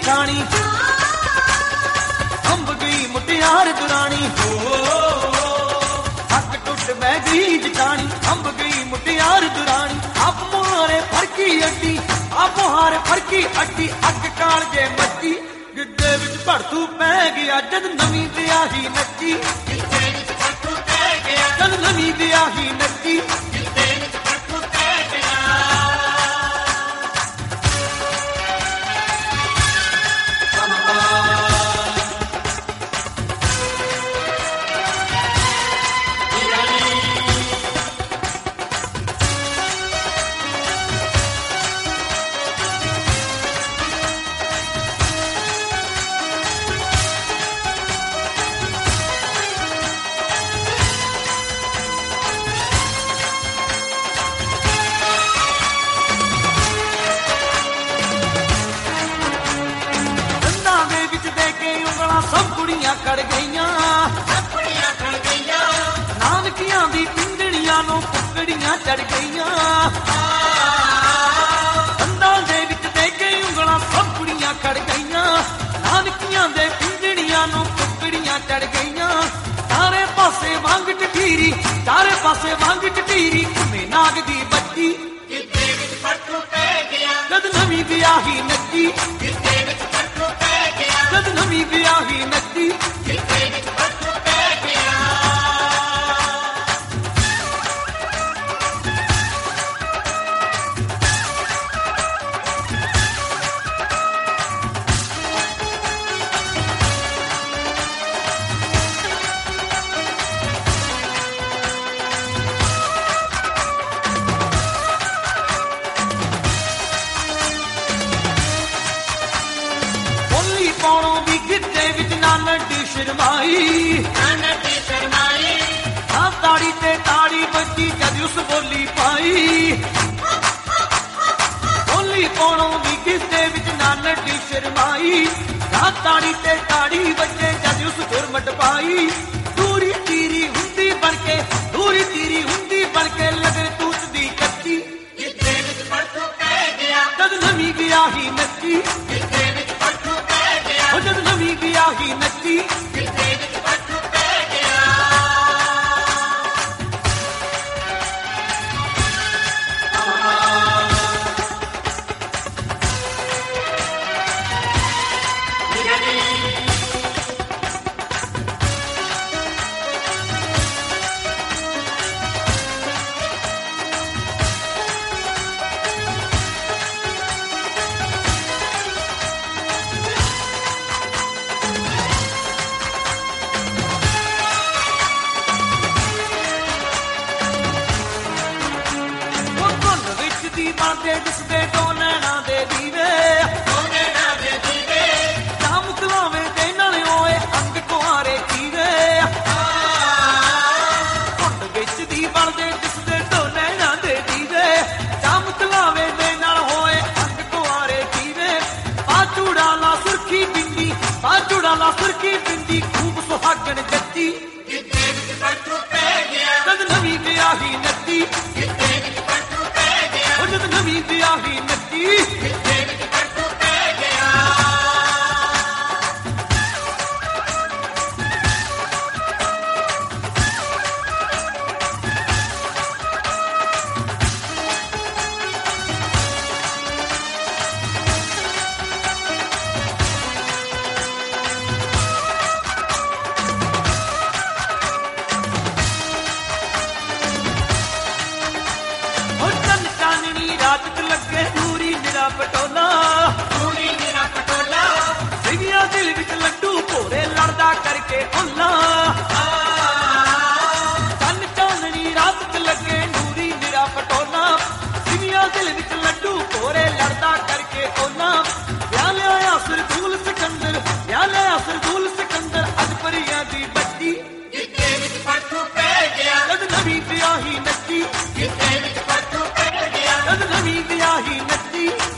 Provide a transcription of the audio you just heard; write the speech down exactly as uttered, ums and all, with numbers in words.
ਜਠਾਣੀ ਅੰਬ ਗਈ ਮੁਟਿਆਰ ਦੁਰਾਣੀ ਹੱਕ ਟੁੱਟ ਬਹਿ ਗਈ ਜਠਾਣੀ ਅੰਬ ਗਈ ਮੁਟਿਆਰ ਦੁਰਾਣੀ ਆਪ ਮੁਹਾਰੇ ਫਰਕੀ ਅੱਡੀ ਆਪ ਮੁਹਾਰੇ ਫਰਕੀ ਅੱਡੀ ਅੱਗ ਕਾਲ ਜੇ ਮੱਚੀ ਗਿੱਧੇ ਵਿੱਚ ਭੜਥੂ ਪੈ ਗਿਆ ਜਦ ਨਵੀਂ ਵਿਆਹੀ ਨੱਚੀ ਗਿੱਧੇ ਵਿੱਚ ਭੜਥੂ ਪੈ ਗਿਆ ਜਦ ਨਵੀਂ ਵਿਆਹੀ ਨੱਚੀ ਗਿੱਧੇ ਵਿੱਚ ਭੜਥੂ ਪੈ ਗਿਆ ਸਭ ਕੁੜੀਆਂ ਖੜ ਗਈਆਂ ਸਭ ਕੁੜੀਆਂ ਖੜ ਗਈਆਂ ਨਾਨਕੀਆਂ ਦੀ ਪਿੰਡੜੀਆਂ ਨੂੰ ਕੁੱਕੜੀਆਂ ਚੜ ਗਈਆਂ ਦੰਦਾਂ ਦੇ ਵਿੱਚ ਦੇ ਕੇ ਉਂਗਲਾਂ ਸਭ ਕੁੜੀਆਂ ਖੜ ਗਈਆਂ ਨਾਨਕੀਆਂ ਦੇ ਪਿੰਡੜੀਆਂ ਨੂੰ ਕੁੱਕੜੀਆਂ ਚੜ ਗਈਆਂ ਚਾਰੇ ਪਾਸੇ ਵੰਗ ਟਟੀਰੀ ਚਾਰੇ ਪਾਸੇ ਵੰਗ ਟਟੀਰੀ ਘੁੰਮੇ ਨਾਗ ਦੀ ਬੱਤੀ ਗਿੱਧੇ ਵਿੱਚ ਭੜਥੂ ਪੈ ਗਿਆ ਜਦ ਨਵੀਂ ਵਿਆਹੀ ਨੱਚੀ ਗਿੱਧੇ ਵਿੱਚ ਭੜਥੂ ਪੈ ਗਿਆ ਜਦ ਨਵੀਂ ਵਿਆਹੀ ਨੱਚੀ ਗਿੱਧੇ ਵਿੱਚ ਭੜਥੂ ਪੈ ਗਿਆ ਪਾਉਣੋਂ ਵੀ ਗਿੱਧੇ ਵਿੱਚ ਨਾ ਨੱਡੀ ਸ਼ਰਮਾਈ ਨਾ ਨੱਡੀ ਸ਼ਰਮਾਈ ਨਾ ਤਾੜੀ ਤੇ ਤਾੜੀ ਵੱਜੀ ਜਦ ਉਸ ਬੋਲੀ ਪਾਈ ਬੋਲੀ ਪਾਉਣੋਂ ਵੀ ਗਿੱਧੇ ਵਿੱਚ ਨਾ ਨੱਡੀ ਸ਼ਰਮਾਈ ਨਾ ਤਾੜੀ ਤੇ ਤਾੜੀ ਵੱਜੇ ਜਦ ਉਸ ਗੁਰਮਟ ਪਾਈ ਦੂਰੀ ਤੀਰੀ ਹੁੰਦੀ ਬਣ ਕੇ ਦੂਰੀ ਤੀਰੀ ਹੁੰਦੀ ਬਣ ਕੇ ਲਗੇ ਤੂਤ ਦੀ ਕੱਚੀ ਗਿੱਧੇ ਵਿੱਚ ਭੜਥੂ ਪੈ ਗਿਆ ਜਦ ਨਵੀਂ ਵਿਆਹੀ ਨੱਚੀ ਗਿੱਧੇ ਵਿੱਚ ਭੜਥੂ ਪੈ ਗਿਆ ਉਹ ਜਦ ਨਵੀਂ ਵਿਆਹੀ ਨੱਚੀ ਗਿੱਧੇ ਵਿੱਚ ਭੜਥੂ ਪੈ ਗਿਆ ਬਣਦੇ ਦਿਸਦੇ ਦੋ ਨੈਣਾ ਦੇ ਦੀਵੇ ਦੋ ਨੈਣਾ ਦੇ ਦੀਵੇ ਜਾਮ ਕਲਾਵੇਂ ਦੇ ਨਾਲ ਓਏ ਅੰਗ ਕੁਆਰੇ ਕੀਵੇ ਘੁੰਡ ਵਿੱਚ ਦੀ ਬਣਦੇ ਦਿਸਦੇ ਦੋ ਨੈਣਾ ਦੇ ਦੀਵੇ ਜਾਮ ਕਲਾਵੇਂ ਦੇ ਨਾਲ ਹੋਏ ਅੰਗ ਕੁਆਰੇ ਕੀਵੇ ਬਾਚੂੜਾ ਲਾ ਸੁਰਖੀ ਬਿੰਦੀ ਬਾਚੂੜਾ ਲਾ ਸੁਰਖੀ ਬਿੰਦੀ ਖੂਬ ਸੁਹਾਗਣ ਜੱਤੀ ਗਿੱਧੇ ਵਿੱਚ ਭੜਥੂ ਪੈ ਗਿਆ ਜਦ ਨਵੀਂ ਵਿਆਹੀ ਨੱਚੀ ਗਿੱਧੇ ਵਿੱਚ ਭੜਥੂ ਪੈ ਗਿਆ ਉਹ ਜਦ ਨਵੀਂ ਵਿਆਹੀ ਨੱਚੀ ਗਿੱਧੇ ਵਿੱਚ ਭੜਥੂ ਪੈ ਗਿਆ ਰਾਤ ਲੱਗੇ ਨੂਰੀ ਨਿਰਾ ਪਟੋਲਾ ਨੂਰੀ ਨਿਰਾ ਪਟੋਲਾ ਸਿਵਿਆਂ ਦਿਲ ਵਿੱਚ ਲੱਡੂ ਭੋਰੇ ਲੜਦਾ ਕਰਕੇ ਓਲਾ ਚੰਨ ਚਾਨਣੀ ਰਾਤ ਲੱਗੇ ਨੂਰੀ ਨਿਰਾ ਪਟੋਲਾ ਸਿਵਿਆਂ ਦਿਲ ਵਿੱਚ ਲੱਡੂ ਭੋਰੇ ਲੜਦਾ ਕਰਕੇ ਓਲਾ ਵਿਆਹ ਲਿਆ ਸਰਦੂਲ ਸਿਕੰਦਰ ਵਿਆਹ ਲਿਆ ਸਰਦੂਲ ਸਿਕੰਦਰ ਅੱਜ ਪਰੀਆਂ ਦੀ ਬੱਚੀ ਗਿੱਧੇ ਵਿੱਚ ਭੜਥੂ ਪੈ ਗਿਆ ਜਦ ਨਵੀਂ ਵਿਆਹੀ ਨੱਚੀ ਗਿੱਧੇ ਵਿੱਚ ਭੜਥੂ ਪੈ ਗਿਆ ਜਦ ਨਵੀਂ ਵਿਆਹੀ ਨੱਚੀ